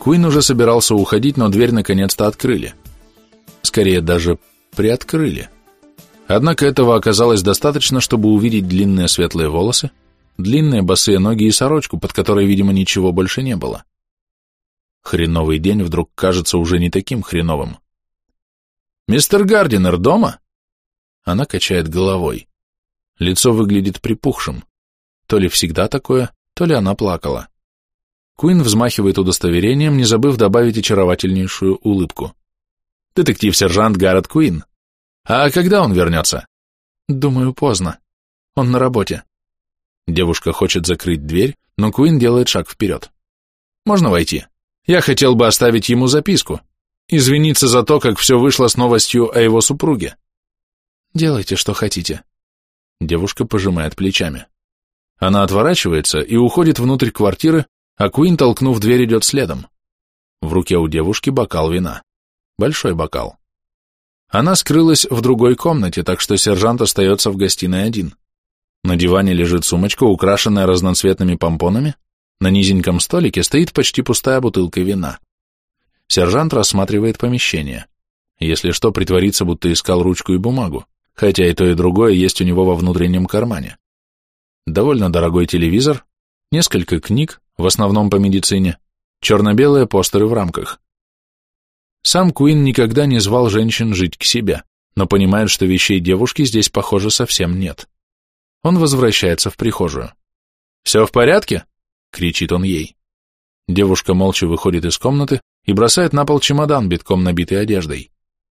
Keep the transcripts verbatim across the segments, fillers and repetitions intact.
Куин уже собирался уходить, но дверь наконец-то открыли. Скорее, даже приоткрыли. Однако этого оказалось достаточно, чтобы увидеть длинные светлые волосы, длинные босые ноги и сорочку, под которой, видимо, ничего больше не было. Хреновый день вдруг кажется уже не таким хреновым. «Мистер Гардинер дома?» Она качает головой. Лицо выглядит припухшим. То ли всегда такое, то ли она плакала. Куин взмахивает удостоверением, не забыв добавить очаровательнейшую улыбку. «Детектив-сержант Гаррет Куин. А когда он вернется?» «Думаю, поздно. Он на работе». Девушка хочет закрыть дверь, но Куин делает шаг вперед. «Можно войти? Я хотел бы оставить ему записку. Извиниться за то, как все вышло с новостью о его супруге». «Делайте, что хотите». Девушка пожимает плечами. Она отворачивается и уходит внутрь квартиры, а Куин, толкнув дверь, идет следом. В руке у девушки бокал вина. Большой бокал. Она скрылась в другой комнате, так что сержант остается в гостиной один. На диване лежит сумочка, украшенная разноцветными помпонами. На низеньком столике стоит почти пустая бутылка вина. Сержант рассматривает помещение. Если что, притворится, будто искал ручку и бумагу, хотя и то, и другое есть у него во внутреннем кармане. Довольно дорогой телевизор, несколько книг, в основном по медицине, черно-белые постеры в рамках. Сам Куин никогда не звал женщин жить к себе, но понимает, что вещей девушки здесь, похоже, совсем нет. Он возвращается в прихожую. «Все в порядке?» — кричит он ей. Девушка молча выходит из комнаты и бросает на пол чемодан, битком набитый одеждой.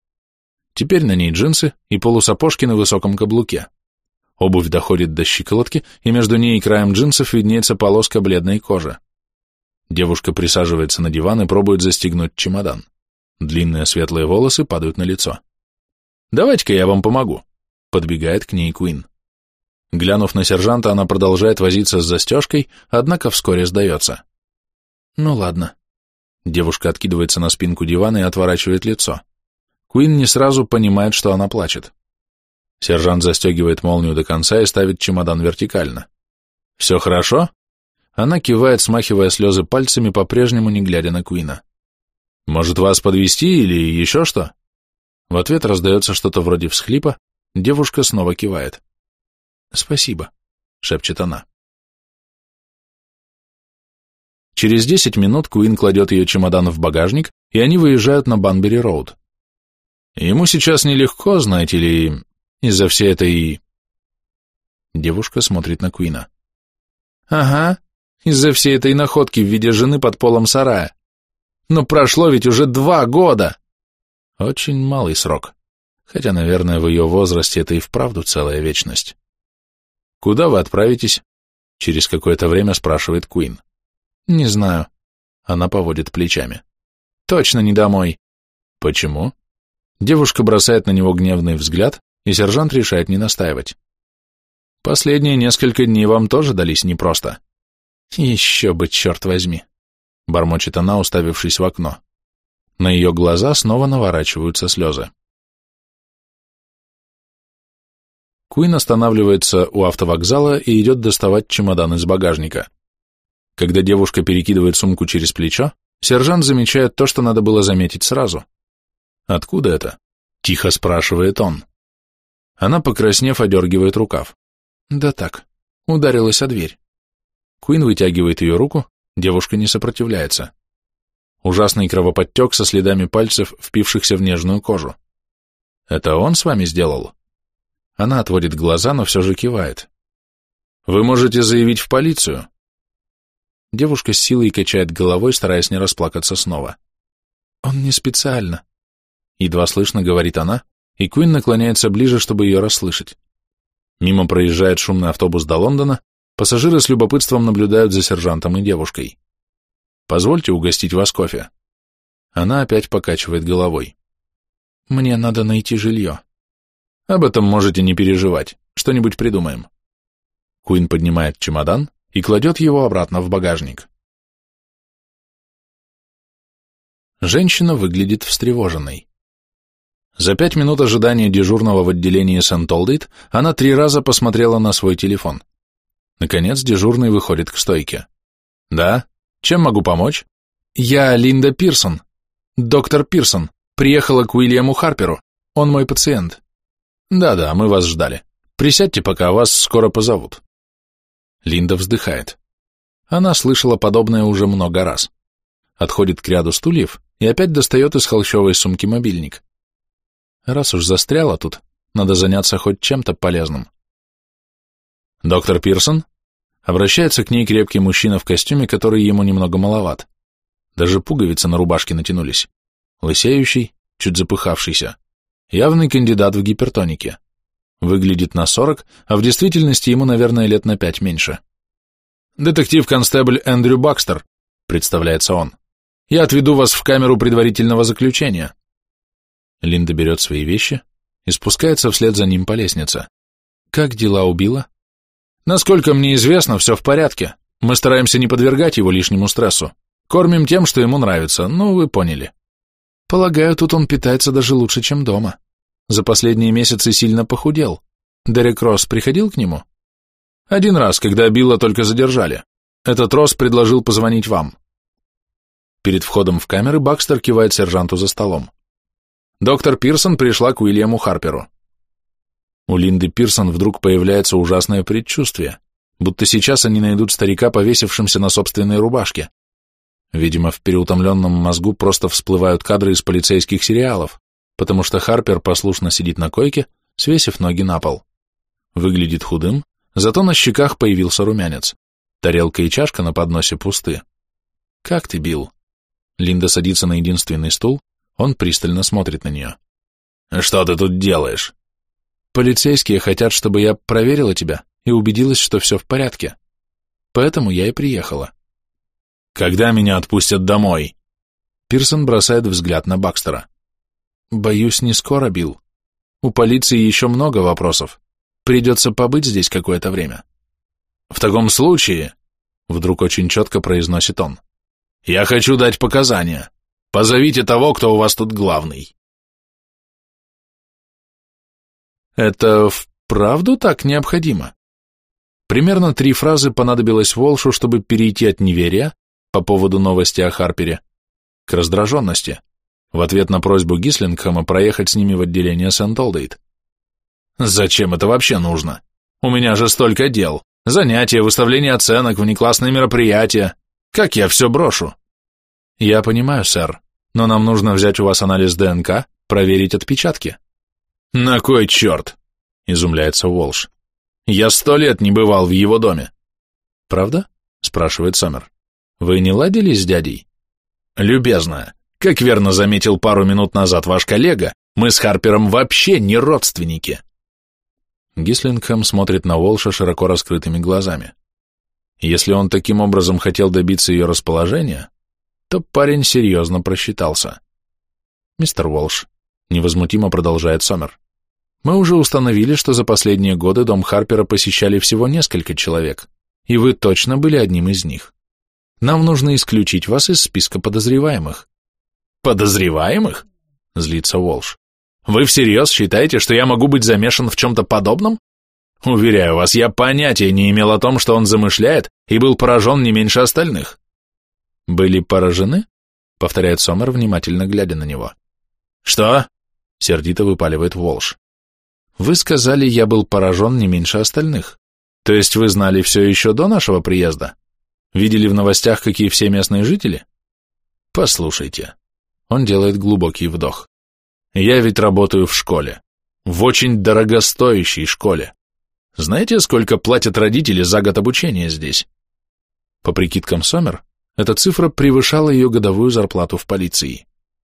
Теперь на ней джинсы и полусапожки на высоком каблуке. Обувь доходит до щиколотки, и между ней и краем джинсов виднеется полоска бледной кожи. Девушка присаживается на диван и пробует застегнуть чемодан. Длинные светлые волосы падают на лицо. «Давайте-ка я вам помогу», — подбегает к ней Куин. Глянув на сержанта, она продолжает возиться с застежкой, однако вскоре сдается. «Ну ладно». Девушка откидывается на спинку дивана и отворачивает лицо. Куин не сразу понимает, что она плачет. Сержант застегивает молнию до конца и ставит чемодан вертикально. «Все хорошо?» Она кивает, смахивая слезы пальцами, по-прежнему не глядя на Куина. «Может, вас подвезти или еще что?» В ответ раздается что-то вроде всхлипа, девушка снова кивает. «Спасибо», — шепчет она. Через десять минут Куин кладет ее чемодан в багажник, и они выезжают на Банбери-роуд. Ему сейчас нелегко, знаете ли, из-за всей этой... Девушка смотрит на Куина. «Ага, из-за всей этой находки в виде жены под полом сарая. Но прошло ведь уже два года!» Очень малый срок, хотя, наверное, в ее возрасте это и вправду целая вечность. «Куда вы отправитесь?» Через какое-то время спрашивает Куин. «Не знаю». Она поводит плечами. «Точно не домой». «Почему?» Девушка бросает на него гневный взгляд, и сержант решает не настаивать. «Последние несколько дней вам тоже дались непросто». «Еще бы, черт возьми», — бормочет она, уставившись в окно. На ее глаза снова наворачиваются слезы. Куин останавливается у автовокзала и идет доставать чемодан из багажника. Когда девушка перекидывает сумку через плечо, сержант замечает то, что надо было заметить сразу. «Откуда это?» — тихо спрашивает он. Она, покраснев, одергивает рукав. «Да так, ударилась о дверь». Куин вытягивает ее руку, девушка не сопротивляется. Ужасный кровоподтек со следами пальцев, впившихся в нежную кожу. «Это он с вами сделал?» Она отводит глаза, но все же кивает. «Вы можете заявить в полицию». Девушка с силой качает головой, стараясь не расплакаться снова. «Он не специально», — едва слышно говорит она, и Куин наклоняется ближе, чтобы ее расслышать. Мимо проезжает шумный автобус до Лондона, пассажиры с любопытством наблюдают за сержантом и девушкой. «Позвольте угостить вас кофе». Она опять покачивает головой. «Мне надо найти жилье». «Об этом можете не переживать, что-нибудь придумаем». Куин поднимает чемодан и кладет его обратно в багажник. Женщина выглядит встревоженной. За пять минут ожидания дежурного в отделении Сент-Олдейт она три раза посмотрела на свой телефон. Наконец дежурный выходит к стойке. «Да? Чем могу помочь?» Я Линда Пирсон, доктор Пирсон, приехала к Уильяму Харперу, он мой пациент. Да-да, мы вас ждали. Присядьте, пока вас скоро позовут. Линда вздыхает. Она слышала подобное уже много раз. Отходит к ряду стульев и опять достает из холщовой сумки мобильник. Раз уж застряла тут, надо заняться хоть чем-то полезным. Доктор Пирсон? Обращается к ней крепкий мужчина в костюме, который ему немного маловат. Даже пуговицы на рубашке натянулись. Лысеющий, чуть запыхавшийся. Явный кандидат в гипертонике. Выглядит на сорок, а в действительности ему, наверное, лет на пять меньше. «Детектив-констебль Эндрю Бакстер», — представляется он. «Я отведу вас в камеру предварительного заключения». Линда берет свои вещи и спускается вслед за ним по лестнице. «Как дела у Билла?» «Насколько мне известно, все в порядке. Мы стараемся не подвергать его лишнему стрессу. Кормим тем, что ему нравится, ну, вы поняли». «Полагаю, тут он питается даже лучше, чем дома. За последние месяцы сильно похудел. Дерек Росс приходил к нему?» «Один раз, когда Билла только задержали. Этот Росс предложил позвонить вам». Перед входом в камеры Бакстер кивает сержанту за столом. «Доктор Пирсон пришла к Уильяму Харперу». У Линды Пирсон вдруг появляется ужасное предчувствие, будто сейчас они найдут старика, повесившимся на собственной рубашке. Видимо, в переутомленном мозгу просто всплывают кадры из полицейских сериалов, потому что Харпер послушно сидит на койке, свесив ноги на пол. Выглядит худым, зато на щеках появился румянец. Тарелка и чашка на подносе пусты. «Как ты, Билл?» Линда садится на единственный стул, он пристально смотрит на нее. «Что ты тут делаешь?» «Полицейские хотят, чтобы я проверила тебя и убедилась, что все в порядке. Поэтому я и приехала». «Когда меня отпустят домой?» Пирсон бросает взгляд на Бакстера. «Боюсь, не скоро, Билл. У полиции еще много вопросов. Придется побыть здесь какое-то время». «В таком случае», — вдруг очень четко произносит он, — «я хочу дать показания. Позовите того, кто у вас тут главный». «Это вправду так необходимо?» Примерно три фразы понадобилось Волшу, чтобы перейти от неверия по поводу новости о Харпере к раздраженности, в ответ на просьбу Гислингхэма проехать с ними в отделение Сент-Олдейт. «Зачем это вообще нужно? У меня же столько дел. Занятия, выставление оценок, внеклассные мероприятия. Как я все брошу?» «Я понимаю, сэр, но нам нужно взять у вас анализ ДНК, проверить отпечатки». «На кой черт?» — изумляется Уолш. «Я сто лет не бывал в его доме». «Правда?» — спрашивает Сомер. «Вы не ладили с дядей?» «Любезная, как верно заметил пару минут назад ваш коллега, мы с Харпером вообще не родственники». Гислингхэм смотрит на Уолша широко раскрытыми глазами. Если он таким образом хотел добиться ее расположения, то парень серьезно просчитался. «Мистер Уолш», — невозмутимо продолжает Сомер, «мы уже установили, что за последние годы дом Харпера посещали всего несколько человек, и вы точно были одним из них. Нам нужно исключить вас из списка подозреваемых». «Подозреваемых?» — злится Уолш. «Вы всерьез считаете, что я могу быть замешан в чем-то подобном? Уверяю вас, я понятия не имел о том, что он замышляет, и был поражен не меньше остальных». «Были поражены?» — повторяет Сомер, внимательно глядя на него. «Что?» — сердито выпаливает Уолш. «Вы сказали, я был поражен не меньше остальных. То есть вы знали все еще до нашего приезда? Видели в новостях, какие все местные жители?» «Послушайте». Он делает глубокий вдох. «Я ведь работаю в школе. В очень дорогостоящей школе. Знаете, сколько платят родители за год обучения здесь?» По прикидкам Сомер, эта цифра превышала ее годовую зарплату в полиции.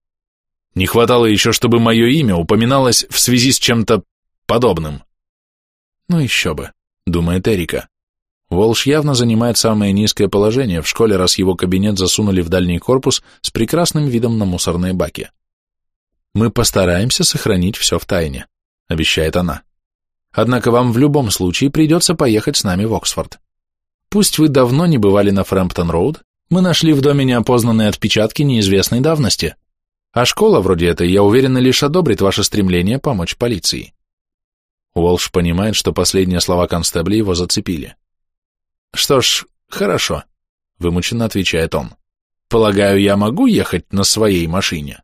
«Не хватало еще, чтобы мое имя упоминалось в связи с чем-то подобным». «Ну еще бы», — думает Эрика. Уолш явно занимает самое низкое положение в школе, раз его кабинет засунули в дальний корпус с прекрасным видом на мусорные баки. «Мы постараемся сохранить все в тайне», — обещает она. «Однако вам в любом случае придется поехать с нами в Оксфорд. Пусть вы давно не бывали на Фрэмптон-роуд, мы нашли в доме неопознанные отпечатки неизвестной давности, а школа вроде этой, я уверена, лишь одобрит ваше стремление помочь полиции». Уолш понимает, что последние слова констебля его зацепили. «Что ж, хорошо», — вымученно отвечает он. Полагаю, я могу ехать на своей машине?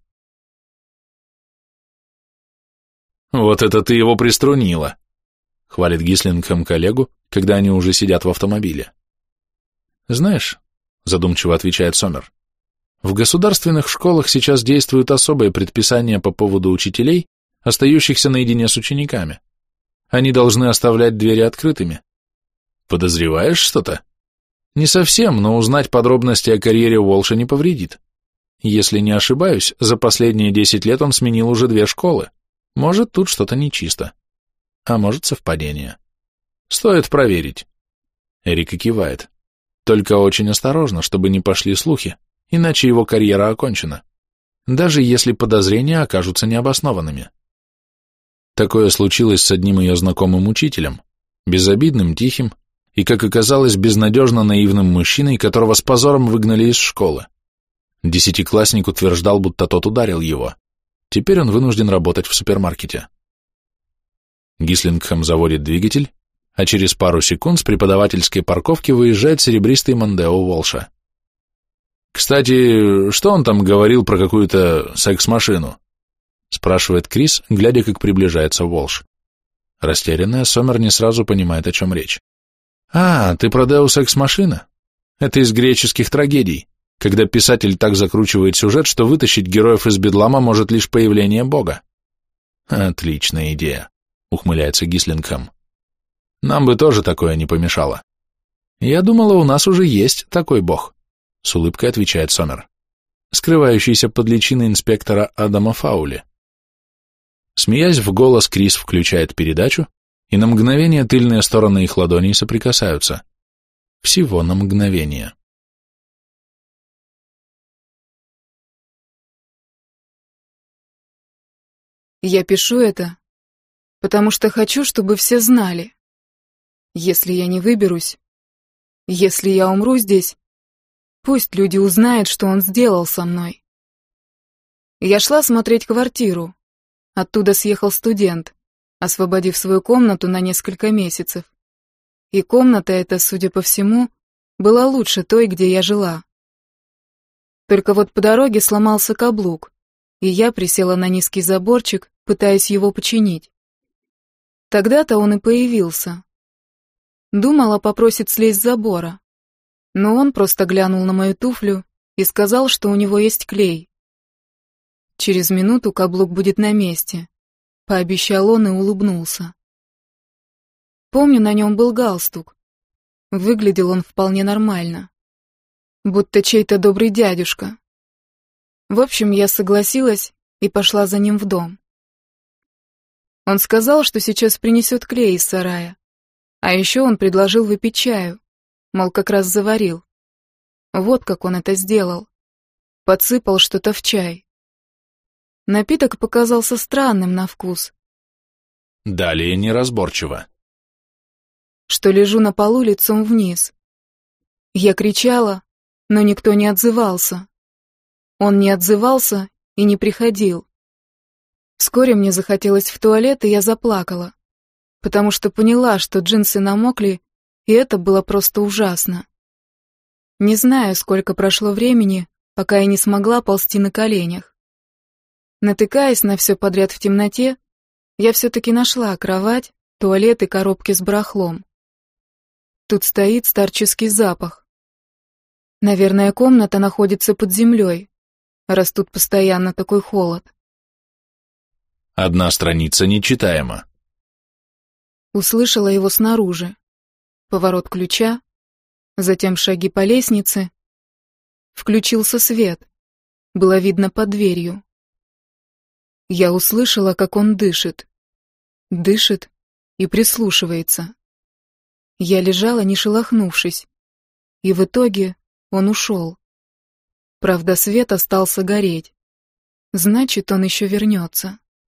Вот это ты его приструнила, хвалит Гислингхэм коллегу, когда они уже сидят в автомобиле. Знаешь, задумчиво отвечает Сомер, в государственных школах сейчас действуют особые предписания по поводу учителей, остающихся наедине с учениками. Они должны оставлять двери открытыми. Подозреваешь что-то? Не совсем, но узнать подробности о карьере Уолша не повредит. Если не ошибаюсь, за последние десять лет он сменил уже две школы. Может, тут что-то нечисто. А может, совпадение. Стоит проверить. Эрика кивает. Только очень осторожно, чтобы не пошли слухи, иначе его карьера окончена. Даже если подозрения окажутся необоснованными. Такое случилось с одним ее знакомым учителем, безобидным, тихим и, как оказалось, безнадежно наивным мужчиной, которого с позором выгнали из школы. Десятиклассник утверждал, будто тот ударил его. Теперь он вынужден работать в супермаркете. Гислингхэм заводит двигатель, а через пару секунд с преподавательской парковки выезжает серебристый Мондео Уолша. «Кстати, что он там говорил про какую-то секс-машину?» спрашивает Крис, глядя, как приближается Уолш. Растерянная, Сомер не сразу понимает, о чем речь. «А, ты про Deus Ex Machina? Это из греческих трагедий, когда писатель так закручивает сюжет, что вытащить героев из бедлама может лишь появление Бога». «Отличная идея», — ухмыляется Гислингхэм. «Нам бы тоже такое не помешало». «Я думала, у нас уже есть такой Бог», — с улыбкой отвечает Сомер, скрывающийся под личиной инспектора Адама Фаули. Смеясь в голос, Крис включает передачу, и на мгновение тыльные стороны их ладоней соприкасаются. Всего на мгновение. Я пишу это, потому что хочу, чтобы все знали. Если я не выберусь, если я умру здесь, пусть люди узнают, что он сделал со мной. Я шла смотреть квартиру. Оттуда съехал студент, освободив свою комнату на несколько месяцев. И комната эта, судя по всему, была лучше той, где я жила. Только вот по дороге сломался каблук, и я присела на низкий заборчик, пытаясь его починить. Тогда-то он и появился. Думала, попросит слезть с забора, но он просто глянул на мою туфлю и сказал, что у него есть клей. Через минуту каблук будет на месте, пообещал он и улыбнулся. Помню, на нем был галстук. Выглядел он вполне нормально, будто чей-то добрый дядюшка. В общем, я согласилась и пошла за ним в дом. Он сказал, что сейчас принесет клей из сарая, а еще он предложил выпить чаю, мол, как раз заварил. Вот как он это сделал. Подсыпал что-то в чай. Напиток показался странным на вкус. Далее неразборчиво. Что лежу на полу лицом вниз. Я кричала, но никто не отзывался. Он не отзывался и не приходил. Вскоре мне захотелось в туалет, и я заплакала, потому что поняла, что джинсы намокли, и это было просто ужасно. Не знаю, сколько прошло времени, пока я не смогла ползти на коленях. Натыкаясь на все подряд в темноте, я все-таки нашла кровать, туалет и коробки с барахлом. Тут стоит старческий запах. Наверное, комната находится под землей, раз тут постоянно такой холод. Одна страница нечитаема. Услышала его снаружи. Поворот ключа, затем шаги по лестнице. Включился свет. Было видно под дверью. Я услышала, как он дышит. Дышит и прислушивается. Я лежала, не шелохнувшись, и в итоге он ушел. Правда, свет остался гореть. Значит, он еще вернется.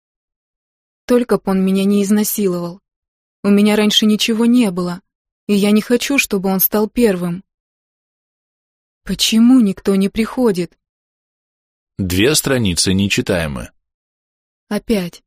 Только б он меня не изнасиловал. У меня раньше ничего не было, и я не хочу, чтобы он стал первым. Почему никто не приходит? Две страницы нечитаемы. Опять.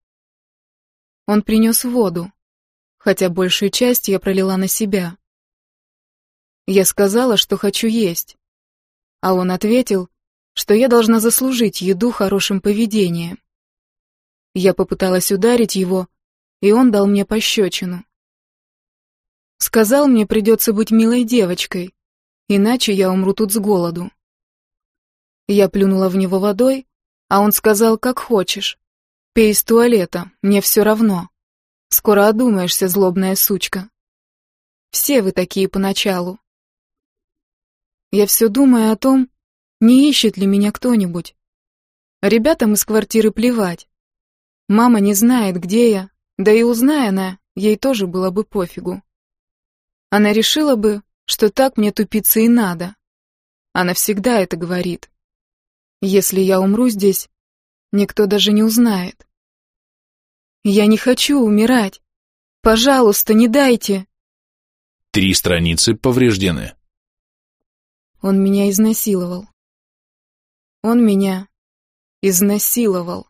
Он принес воду, хотя большую часть я пролила на себя. Я сказала, что хочу есть. А он ответил, что я должна заслужить еду хорошим поведением. Я попыталась ударить его, и он дал мне пощечину. Сказал, мне придется быть милой девочкой, иначе я умру тут с голоду. Я плюнула в него водой, а он сказал, как хочешь. Пей из туалета, мне все равно. Скоро одумаешься, злобная сучка. Все вы такие поначалу. Я все думаю о том, не ищет ли меня кто-нибудь. Ребятам из квартиры плевать. Мама не знает, где я, да и узная она, ей тоже было бы пофигу. Она решила бы, что так мне тупиться и надо. Она всегда это говорит. Если я умру здесь, никто даже не узнает. Я не хочу умирать. Пожалуйста, не дайте. Три страницы повреждены. Он меня изнасиловал. Он меня изнасиловал.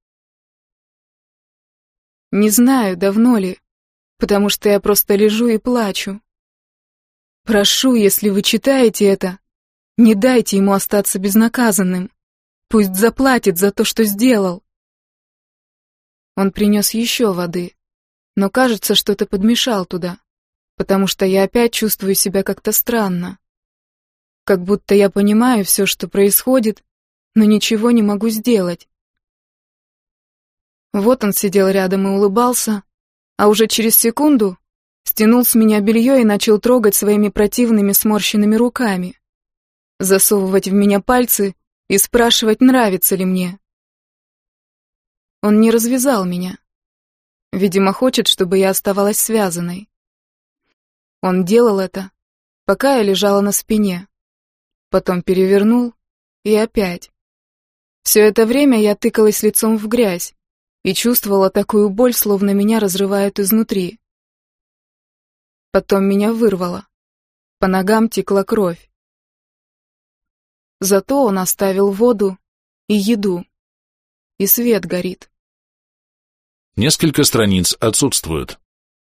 Не знаю, давно ли, потому что я просто лежу и плачу. Прошу, если вы читаете это, не дайте ему остаться безнаказанным. Пусть заплатит за то, что сделал. Он принес еще воды, но, кажется, что-то подмешал туда, потому что я опять чувствую себя как-то странно. Как будто я понимаю все, что происходит, но ничего не могу сделать. Вот он сидел рядом и улыбался, а уже через секунду стянул с меня белье и начал трогать своими противными сморщенными руками, засовывать в меня пальцы и спрашивать, нравится ли мне. Он не развязал меня. Видимо, хочет, чтобы я оставалась связанной. Он делал это, пока я лежала на спине. Потом перевернул и опять. Все это время я тыкалась лицом в грязь и чувствовала такую боль, словно меня разрывают изнутри. Потом меня вырвало. По ногам текла кровь. Зато он оставил воду и еду. И свет горит. Несколько страниц отсутствуют.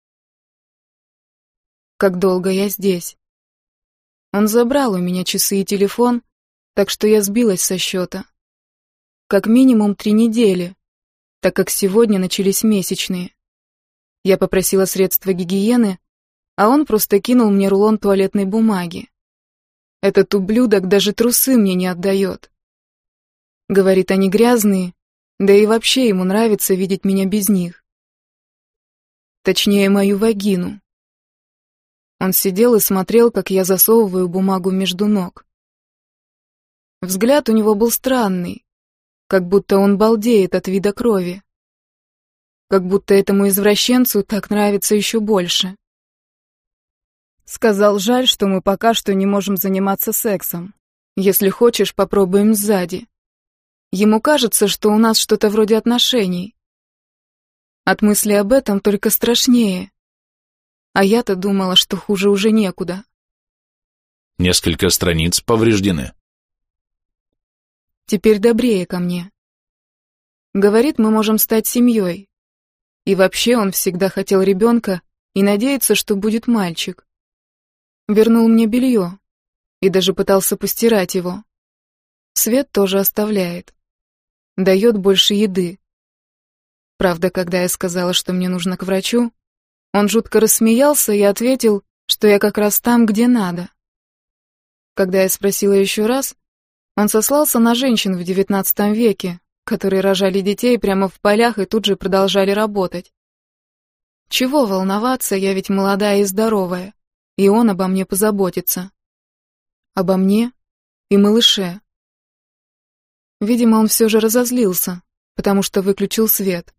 Как долго я здесь? Он забрал у меня часы и телефон, так что я сбилась со счета. Как минимум три недели, так как сегодня начались месячные. Я попросила средства гигиены, а он просто кинул мне рулон туалетной бумаги. Этот ублюдок даже трусы мне не отдает. Говорит, они грязные, да и вообще ему нравится видеть меня без них. Точнее, мою вагину. Он сидел и смотрел, как я засовываю бумагу между ног. Взгляд у него был странный, как будто он балдеет от вида крови. Как будто этому извращенцу так нравится еще больше. Сказал, жаль, что мы пока что не можем заниматься сексом. Если хочешь, попробуем сзади. Ему кажется, что у нас что-то вроде отношений. От мысли об этом только страшнее. А я-то думала, что хуже уже некуда. Несколько страниц повреждены. Теперь добрее ко мне. Говорит, мы можем стать семьей. И вообще он всегда хотел ребенка и надеется, что будет мальчик. Вернул мне белье и даже пытался постирать его. Свет тоже оставляет. Дает больше еды. Правда, когда я сказала, что мне нужно к врачу, он жутко рассмеялся и ответил, что я как раз там, где надо. Когда я спросила еще раз, он сослался на женщин в девятнадцатом веке, которые рожали детей прямо в полях и тут же продолжали работать. Чего волноваться, я ведь молодая и здоровая, и он обо мне позаботится. Обо мне и малыше. Видимо, он все же разозлился, потому что выключил свет.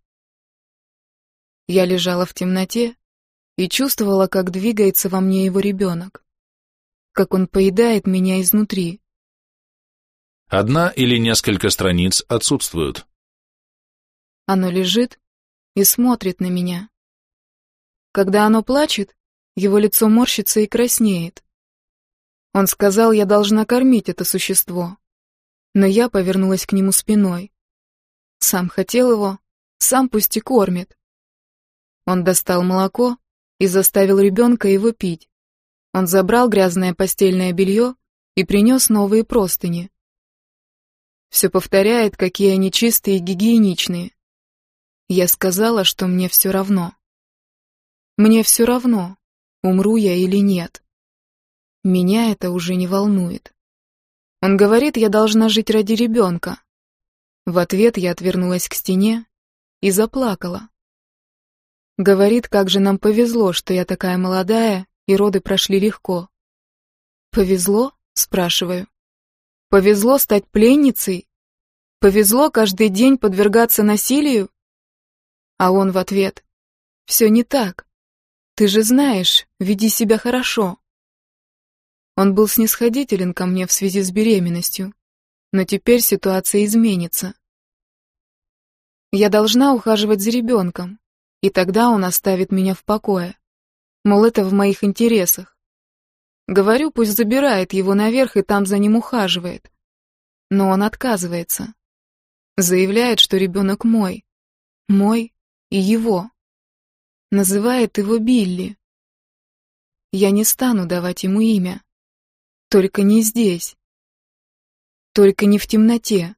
Я лежала в темноте и чувствовала, как двигается во мне его ребенок, как он поедает меня изнутри. Одна или несколько страниц отсутствуют. Оно лежит и смотрит на меня. Когда оно плачет, его лицо морщится и краснеет. Он сказал, я должна кормить это существо, но я повернулась к нему спиной. Сам хотел его, сам пусть и кормит. Он достал молоко и заставил ребенка его пить. Он забрал грязное постельное белье и принес новые простыни. Все повторяет, какие они чистые и гигиеничные. Я сказала, что мне все равно. Мне все равно, умру я или нет. Меня это уже не волнует. Он говорит, я должна жить ради ребенка. В ответ я отвернулась к стене и заплакала. Говорит, как же нам повезло, что я такая молодая, и роды прошли легко. Повезло? Спрашиваю. Повезло стать пленницей? Повезло каждый день подвергаться насилию? А он в ответ: все не так. Ты же знаешь, веди себя хорошо. Он был снисходителен ко мне в связи с беременностью, но теперь ситуация изменится. Я должна ухаживать за ребенком, и тогда он оставит меня в покое. Мол, это в моих интересах. Говорю, пусть забирает его наверх и там за ним ухаживает. Но он отказывается. Заявляет, что ребенок мой. Мой и его. Называет его Билли. Я не стану давать ему имя. Только не здесь. Только не в темноте.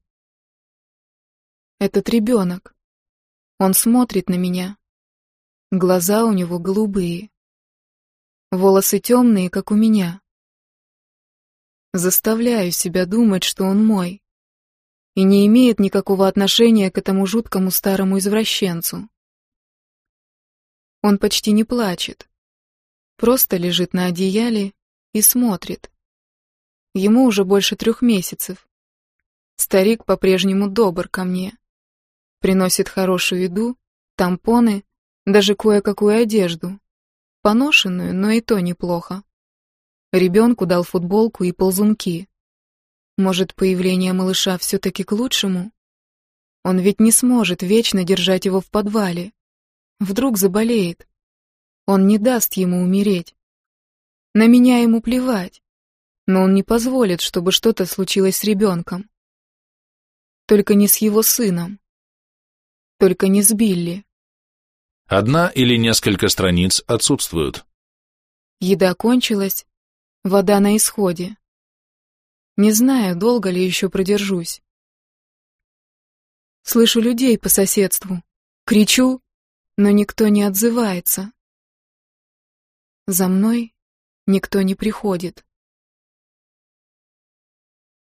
Этот ребенок. Он смотрит на меня. Глаза у него голубые. Волосы темные, как у меня. Заставляю себя думать, что он мой. И не имеет никакого отношения к этому жуткому старому извращенцу. Он почти не плачет. Просто лежит на одеяле и смотрит. Ему уже больше трех месяцев. Старик по-прежнему добр ко мне. Приносит хорошую еду, тампоны, даже кое-какую одежду. Поношенную, но и то неплохо. Ребенку дал футболку и ползунки. Может, появление малыша все-таки к лучшему? Он ведь не сможет вечно держать его в подвале. Вдруг заболеет. Он не даст ему умереть. На меня ему плевать. Но он не позволит, чтобы что-то случилось с ребенком. Только не с его сыном. Только не с Билли. Одна или несколько страниц отсутствуют. Еда кончилась, вода на исходе. Не знаю, долго ли еще продержусь. Слышу людей по соседству. Кричу, но никто не отзывается. За мной никто не приходит.